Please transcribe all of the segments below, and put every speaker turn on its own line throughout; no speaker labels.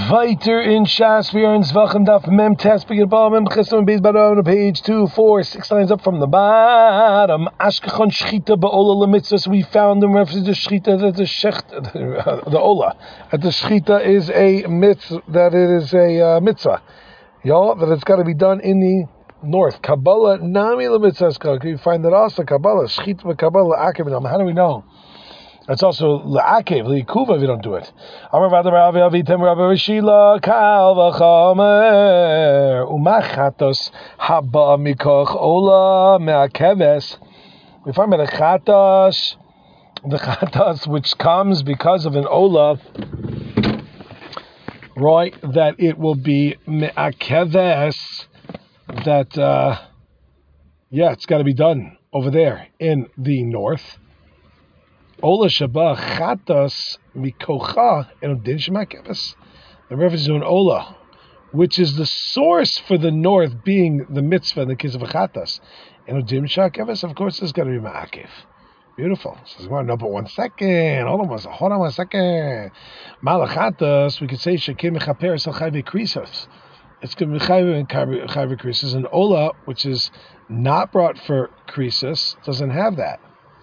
Weiter in Shas, we are in Zvachim Daf Mem Tes Begin Mem Chesed Beis Baron, page 2, 4, 6 lines up from the bottom. Ashkechon Shchita Ba'ola Lemitzvah. So we found in reference to Shchita that the Ola, that the Shchita is a mitzvah, that it is a mitzvah. That it's got to be done in the north. Kabbalah Nami Lemitzvah. You find that also Kabbalah Shchita Kabbalah Akev. How do we know? It's also la'akev, li'ikuva if you don't do it. Amar v'adar Rav Avitem Rabbi Rishila kal v'chomer umachatos haba mikoch ola me'akeves. We find by the chatos which comes because of an ola, right? That it will be me'akeves. That it's got to be done over there in the north. Ola Shabbat Chatas Mikocha and Udin Shemakeves. The reference to an Ola, which is the source for the north being the mitzvah in the case of a Chatas. And Udin Shemakeves, of course, is going to be Ma'akev. Beautiful. So, no, but 1 second. Hold on 1 second. Malachatas, we could say Shekim Mechaper Salchai Krisos. It's going to be Chai Krisos. An Ola, which is not brought for Krisos, doesn't have that.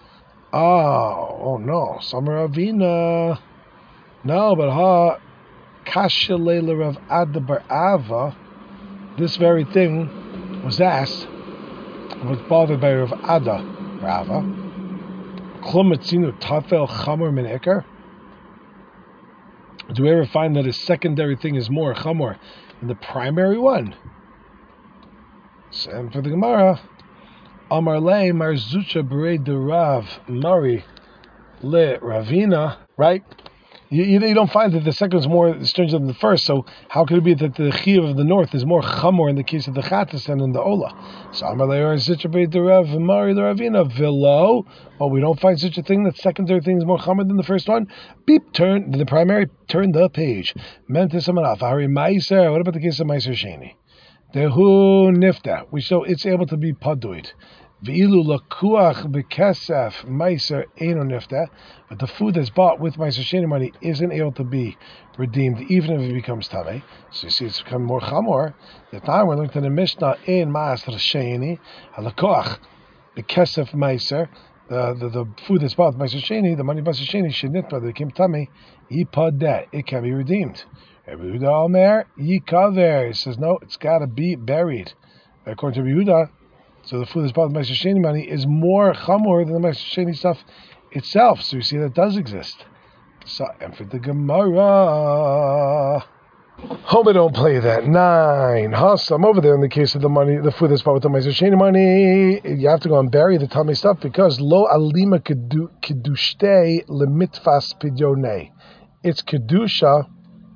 Oh no, Samar Avina. No, but Kasha Leila Rav Ada Bar Ava, this very thing was asked, was bothered by Rav Ada Bar Ava. Klometzinu Tafel Chamor Min Iker. Do we ever find that a secondary thing is more Chamor than the primary one? And for the Gemara, Amar le Marzucha Berei de Rav Mari le Ravina, right? You don't find that the second is more stringent than the first, so how could it be that the Chiyuv of the north is more Chamor in the case of the Chatas than in the Ola? So Amar le Marzucha Berei de Rav Mari le Ravina Velo. Oh, we don't find such a thing that secondary thing is more Chamor than the first one. Turn the primary. Turn the page. Mentis Amanaf Hari Meiser. What about the case of Meiser Sheni? Dehu Nifta. We show it's able to be Paduit. V'ilu lakuach bekesef meiser eno nifta, but the food that's bought with meiser sheni money isn't able to be redeemed even if it becomes tamei. So you see, it's become more chamor. The time we're looking at the Mishnah in Maaser Sheni, halakuach bekesef meiser, the food that's bought with meiser sheni, the money of meiser sheni shenitba that became tamei, yipadet, it can be redeemed. Rabbi Yehuda Omer yikaver. He says no, it's got to be buried. According to Rabbi Yehuda. So the food that's bought with Meiser Sheni money is more chamor than the Meiser Sheni stuff itself. So you see that does exist. So, and for the Gemara, hope I don't play that. 9. I'm over there in the case of the money, the food that's bought with the Meiser Sheni money. You have to go and bury the tummy stuff because lo alima kedushte lemitfas pidyone. Its kedusha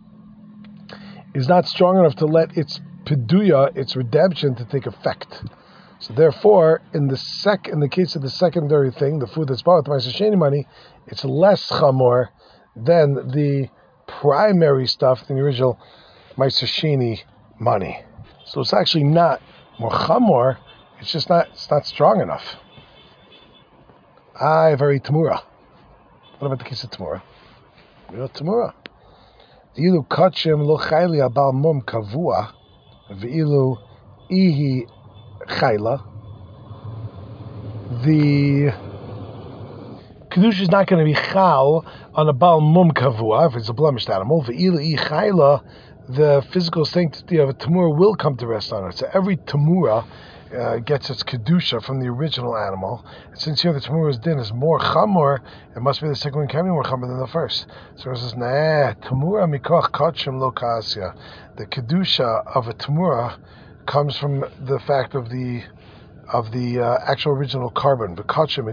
is not strong enough to let its piduya, its redemption, to take effect. So therefore, in the case of the secondary thing, the food that's bought with Meiser Sheni money, it's less chamor than the primary stuff than the original Meiser Sheni money. So it's actually not more chamor. It's just not strong enough. Very tamura. What about the case of tamura? Tamura. Ilu kachim lo chayli abal mum kavua, v'ilu ihi Chayla, the Kedusha is not going to be Chal on a Baal Mum Kavua, if it's a blemished animal. Ve'ila I Chayla, the physical sanctity of a Tamura will come to rest on it. So every Tamura gets its Kedusha from the original animal. And since here the Tamura's din is more Chamor, it must be the second one can be more Chamor than the first. So it says, Tamura mikoch kachim lo kasya. The Kedusha of a Tamura comes from the fact of the actual original carbon, but the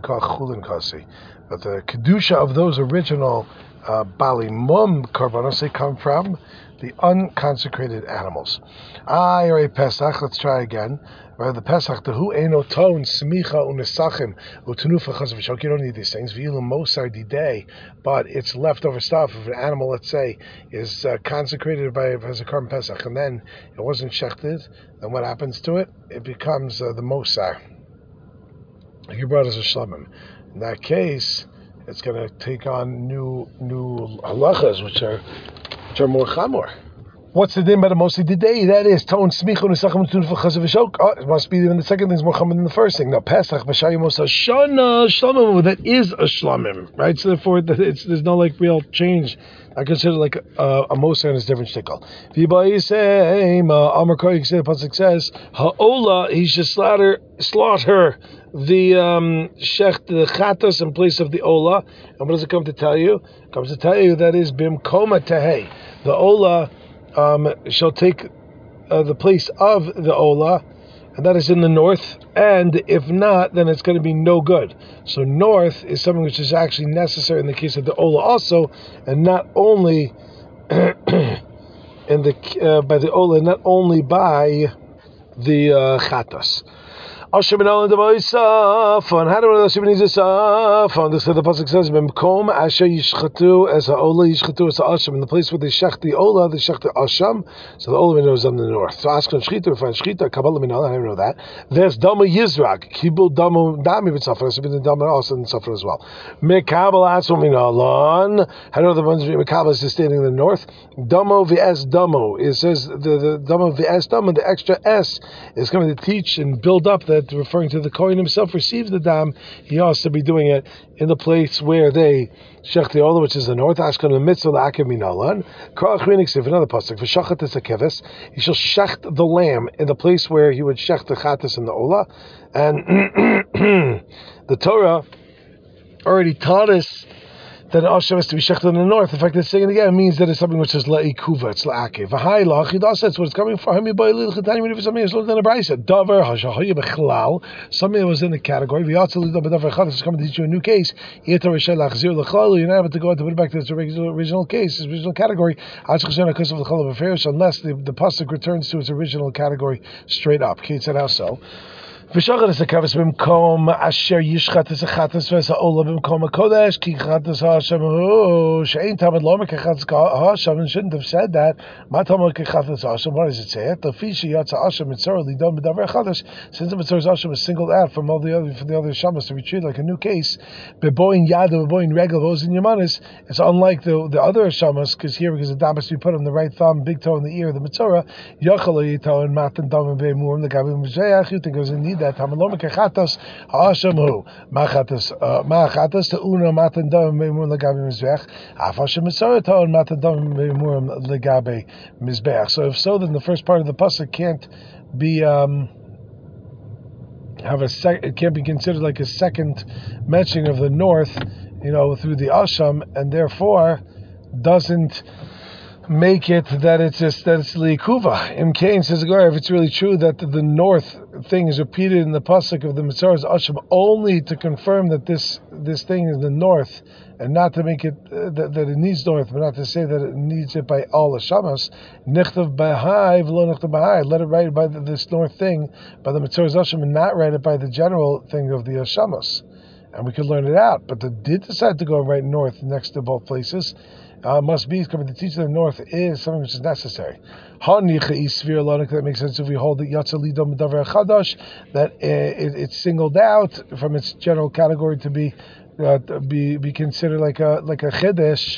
kedusha of those original bali mum karbanos, they come from the unconsecrated animals. Pesach. Let's try again. The Pesach, the hu eno ton smicha unesachim utenufa chazavishok. You don't need these things. V'ilu mosar didei, but it's leftover stuff. If an animal, let's say, is consecrated as a carbon Pesach, and then it wasn't shechted, then what happens to it? It becomes the mosar. Like you brought us a shlamim. In that case, it's going to take on new halachas, which are more chamor. What's the din by the mostly day? That is ton smichon usachim tun for chazav v'shok. Oh, it must be even the second thing is more common than the first thing. Now Pesach b'shayimos hashana shlamim, that is a shlamim, right? So therefore, there's no like real change. I consider like a moser and a different shtickle. V'yibai say Amar Koyik say the pasuk says ha'ola he should slaughter the shech the chatas in place of the ola. And what does it come to tell you? It comes to tell you that is bimkoma tehei. The ola shall take the place of the ola, and that is in the north, and if not, then it's going to be no good. So north is something which is actually necessary in the case of the ola also, and not only by the ola, not only by the chatas. Asher ben Olam Davo Yisafon. How do we know Asher ben Yisafon? This is the pasuk says, "B'mkom Asher Yishchatu as Ola Yishchatu as Asham." In the place where they shech the Ola, they shech the Asham. So the Ola is on the north. So Ashkan Shchita, we find Shchita. Kabbalah Minal. I don't know that. There's Dama Yizrak. Kibul Dama Dami B'Tzafra. So been Dama also in Tzafra as well. Mekabel Asum Minalon. How do the ones Mekabel is standing in the north? Damo vs Damo. It says the Damo vs Damo. The extra S is coming to teach and build up that. Referring to the Kohen himself receives the dam, he has to be doing it in the place where they shech the ola, which is the north. Ashkan the mitzvah la'akev minalan. Karach Rinik another pasuk. V'shachat es hakeves. He shall shecht the lamb in the place where he would shecht the chatas and the ola. And the Torah already taught us that Asham is to be shechted in the north. In fact, it's saying it again means that it's something which is la'ikuva, it's la'akev. V'hai la'achid, that's what it's coming from. Something that was in the category. It's coming to teach you a new case. You're not able to go to put it back to its original case, its original category, unless the pasuk returns to its original category straight up. Kate said how so? V'shachat es hakaves b'mkom asher yishchat es hachatas v'es ha'ola b'mkom hakodesh ki chatas ha'ashem she'ein tamid lomer kechatas ha'ashem, and shouldn't have said that. Ma tamid kechatas ha'ashem. Why does it say it? The fishi yatsa Hashem mitzvah lidon b'davar chadash. Since the mitzvah Hashem is singled out from all the other shamas to be treated like a new case. Beboin yadu beboin regel v'ozin yamanis. It's unlike the other shamas because the dam has to be put on the right thumb, big toe in the ear of the mitzvah. Yachal yitau and matan dam and be'murim the gabi mizayach. You think it was in need that Hamalom kechatas ha'ashem hu ma'achatas te'una matan dam be'murim legabe mizbeach afashem mitzvah and matan dam be'murim legabe mizbeach. So if so, then the first part of the pasuk can't be it can't be considered like a second mentioning of the north, through the asham, and therefore doesn't make it that it's liikuva. Im Kain says, if it's really true that the north thing is repeated in the pasuk of the Mitzvah's Asham only to confirm that this thing is the north, and not to make it that it needs north, but not to say that it needs it by all the shamas. Nichtav b'hai v'lo nichtav b'hai. Let it write it by this north thing by the Mitzvah's Asham, and not write it by the general thing of the shamas. And we could learn it out. But they did decide to go right north next to both places. Must be coming to teach the north is something which is necessary. That makes sense if we hold that Yatza Lidom Davar Chadash, that it's singled out from its general category to be considered like a Chedesh.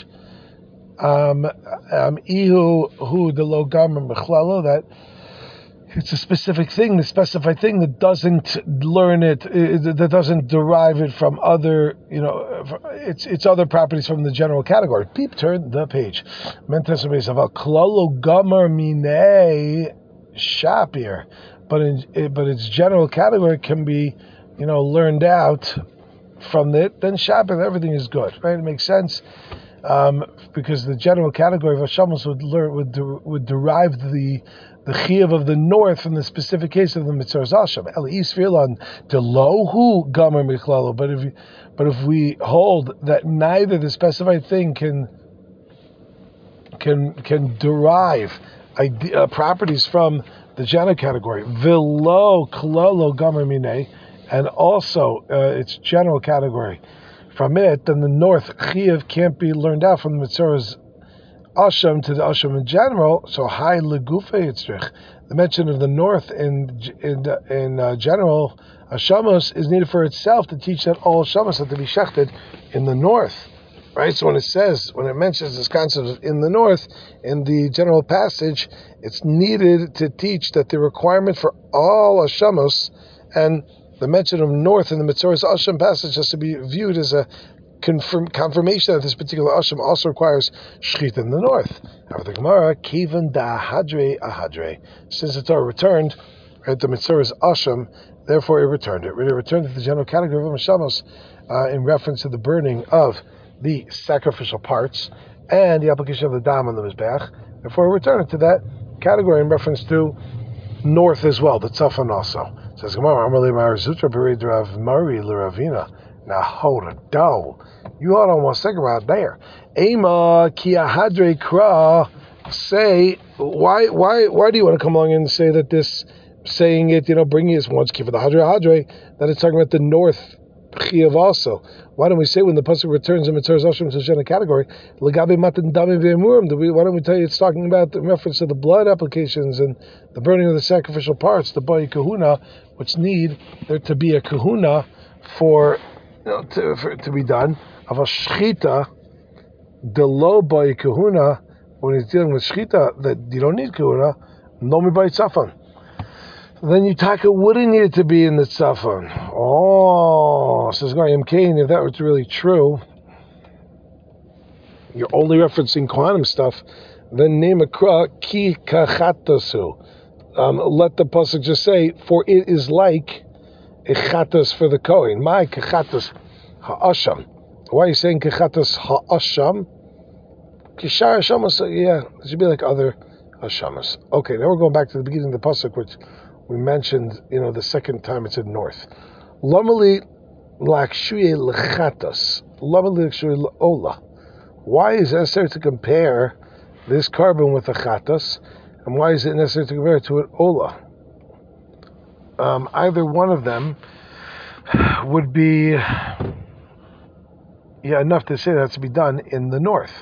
Ihu hu the lo gamer mechlalo, that it's a specific thing, the specified thing that doesn't learn it, that doesn't derive it from other, it's other properties from the general category. Turn the page. Klalo gamer mine shapir, but its general category can be, learned out from it. Then shapir, everything is good, right? It makes sense. Because the general category of Hashamas would derive the chiyuv of the north from the specific case of the Mitzvah Hashem. Eli Yisrael to lohu gamer michlalo. But if we hold that neither the specified thing can derive properties from the general category, velo klalo gamer mine, and also its general category from it, then the north chiyuv can't be learned out from the Mitzvah's Asham to the Asham in general. So high legufe yitzrich. The mention of the north in general Ashamos is needed for itself to teach that all Ashamos have to be shechted in the north. Right, so when it mentions this concept of in the north, in the general passage, it's needed to teach that the requirement for all Hashamos and the mention of north in the Mitzoras Asham passage has to be viewed as a confirmation that this particular Asham also requires Shechita in the north. However, the Gemara, Kivan da Hadre Ahadre, since the Torah returned at the Mitzoras Asham, therefore it returned. It really returned to the general category of Hashamos in reference to the burning of the sacrificial parts and the application of the dam on the mizbeach. Therefore, return it to that category in reference to north as well, the tzafon also. Says Gemara, Amalei Marazutra Bered Rav Mari L'Ravina. Now hold it, dough. You hold on 1 second right there. Ema ki ahadre kra. Say why do you want to come along and say that this saying it, bringing it once for the hadre that it's talking about the north Chiyav also. Why don't we say when the pasuk returns in Mitzoras Asham to the general category, L'gabe matan dami ve'emurim? Why don't we tell you it's talking about the reference to the blood applications and the burning of the sacrificial parts, the bai kahuna, which need there to be a kahuna for to be done of a shchita, the low bai kahuna when he's dealing with shchita that you don't need kahuna, no mi bai tzafan. Then Yutaka wouldn't need it to be in the tzafon. Oh, says Goyim Kane, if that was really true, you're only referencing quantum stuff, then name a kra ki kachatasu. Let the pasuk just say, for it is like a chatas for the Kohen. My kachatas ha'asham. Why are you saying kachatas ha'asham? Kishar hashamas, yeah, it should be like other hashamas. Okay, now we're going back to the beginning of the pasuk, which we mentioned, the second time it said north. Lamali lakshuye lechatas. Lamali lakshuye leola. Why is it necessary to compare this carbon with a chatas? And why is it necessary to compare it to an ola? Either one of them would be enough to say that has to be done in the north.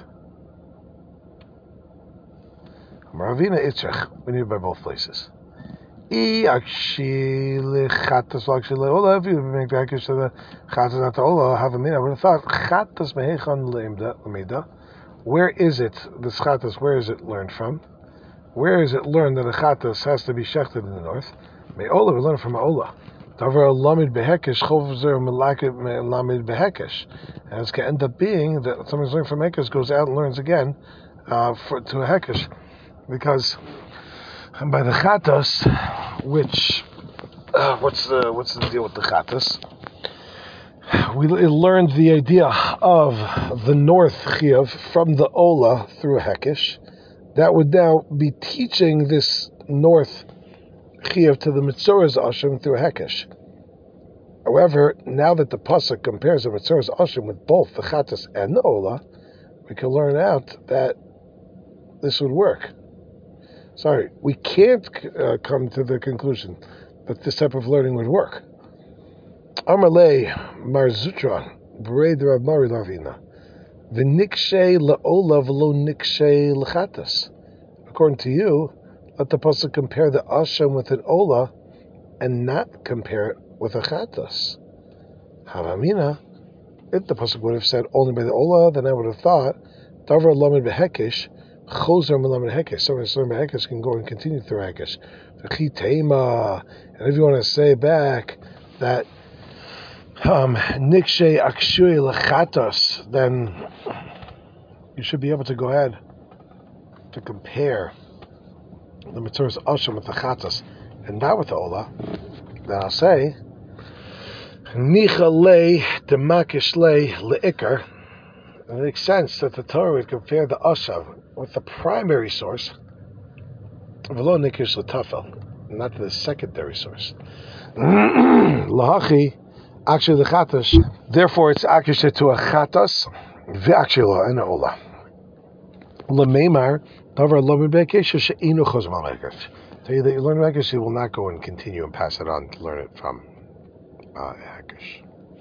Maravina Itzrach. We need it by both places. If you make the hakish to the chatas not to ola, have a minute. I would have thought chatas mehechan leimda. Where is it? This chatas, where is it learned from? Where is it learned that a chatas has to be shechted in the north? Me ola, we learn from ola. Davar lamid behekesh chovzer melakit lamid behekesh, and it's going to end up being that somebody's learning from hekesh goes out and learns again to a hekesh, because. And by the chatas, which what's the deal with the chatas? We learned the idea of the north chiyuv from the ola through a hekesh. That would now be teaching this north chiyuv to the Mitzoras Asham through a hekesh. However, now that the pasuk compares the Mitzoras Asham with both the chatas and the ola, we can learn out that this would work. Sorry, we can't come to the conclusion that this type of learning would work. Amalei Marzutra Bered Rav Mari Lavina V'nikshe la'ola v'lo nikshe l'chatas. According to you, let the pasuk compare the asham with an ola and not compare it with a chatas. Havamina, if the pasuk would have said only by the ola, then I would have thought davar lamed behekesh. Choser Melamed Hekesh. Someone who's learned by Hekesh can go and continue through Hekesh. And if you want to say back that Nikshe Akshui Lechatos, then you should be able to go ahead to compare the Mitzoras Asham with the Chatas and not with the Ola. Then I'll say Nicha Le Demakish Le Leikar. It makes sense that the Torah would compare the Asham with the primary source, v'lo nikish l'tafel, not the secondary source. Lahachi, actually the chatas. Therefore, it's actually to a chatas, v'akshila and ola. Lameimar davar lamed bekesh she'inu chosmal hekesh. Tell you that you learn hekesh, you will not go and continue and pass it on to learn it from hekesh.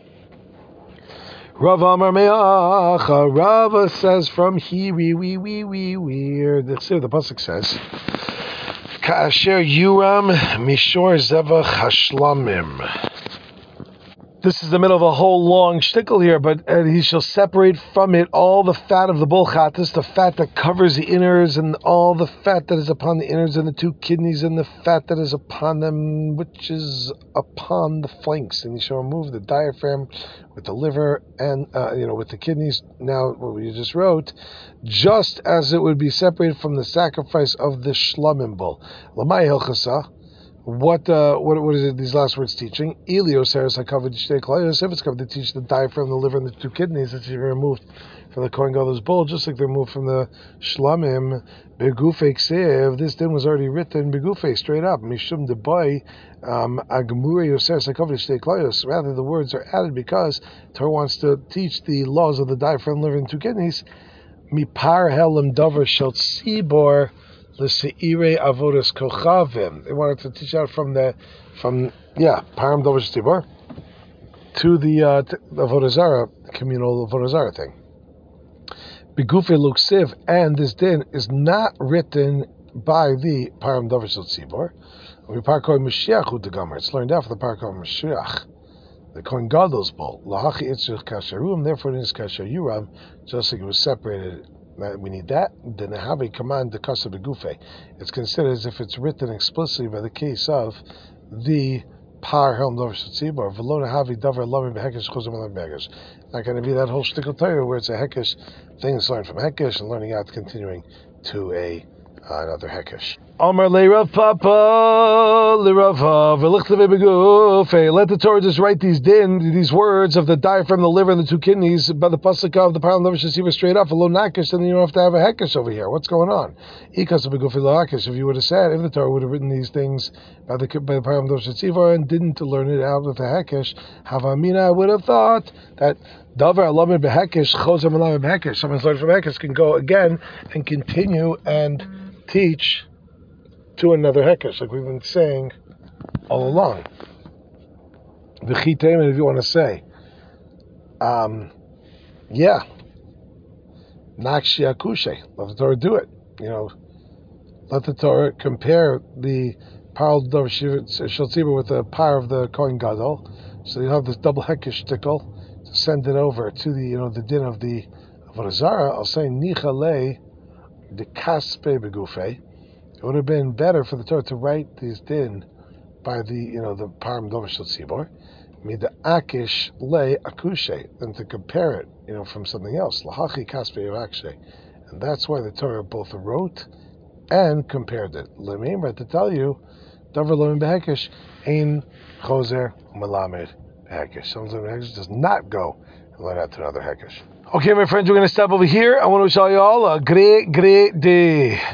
Rav Amar Me'acha. Rava says from here, the pasuk says, Ka'asher Yuram Mishor Zevach Hashlamim. This is the middle of a whole long shtickle here, but he shall separate from it all the fat of the bull chatas, the fat that covers the innards, and all the fat that is upon the innards and the two kidneys, and the fat that is upon them, which is upon the flanks. And he shall remove the diaphragm with the liver and with the kidneys. Now, what we just wrote, just as it would be separated from the sacrifice of the shlamim bull. Lamai hilchasa. What is it? These last words teaching? Elios Harris HaKavod Shtei Klayos. If it's covered to teach the diaphragm, the liver, and the two kidneys that should be removed from the Kohen Gadol's bowl, just like they're removed from the Shlamim. Begufei Ksev. This din was already written Begufei straight up. Mishum Deboy Agmurei Yoseres HaKavod Shtei Klayos. Rather, the words are added because Torah wants to teach the laws of the diaphragm, liver, and two kidneys. Mipar Helam Dover Shel Tzibor. L'seirei avodas kochavim. They wanted to teach out from param dovish tibor to the avodah zarah, communal avodah zarah thing. Begufei luksiv, and this din is not written by the param dovish tibor. We parkoy Mashiach hu degamer. It's learned out from the parkoy Mashiach, the Kohen Gadol's bowl. Lahachi itzrich kasharum. Therefore, it is kasharuram, just like it was separated. We need that. The Nehavi command the Kasa Begufe. It's considered as if it's written explicitly by the case of the Par Helm Dover Shatzibor. Velo Nehavi Dover Lami Behekesh Chozim Alam Behekesh. Not going to be that whole shtickle Torah where it's a Hekesh thing that's learned from Hekesh and learning out continuing to another Hekesh. Amar le'Rav Papa le'Ravav v'lichtavei begufe. Let the Torah just write these words of the diaphragm, the liver, and the two kidneys by the pasuk of the param dovish tibor straight up. Lo nakish, then you don't have to have a hekesh over here. What's going on? Ikas begufe lo hakesh. If you would have said, if the Torah would have written these things by the param dovish tibor and didn't learn it out with a hekesh, havamina, I would have thought that davar alamed behekesh chozem alamed behekesh. Someone's learned from hekesh can go again and continue and teach to another hekesh, like we've been saying all along. The chiteim, if you want to say, nakshi akushe, let the Torah do it. Let the Torah compare the par of shel tzibur with the par of the Kohen Gadol, so you have this double hekesh shtickle to send it over to the the din of the avodah zarah. I'll say nichalei the kaspe begufei. It would have been better for the Torah to write these din by the the param dovish shel tzibor, the akish le akushe, than to compare it from something else. Lahachi kaspe akshe, and that's why the Torah both wrote and compared it. Lemimra, to tell you, davar lo behekesh ein chozer melamed behekesh. Someone's behekesh does not go and learn out to another hekesh. Okay, my friends, we're going to stop over here. I want to wish all you all a great day.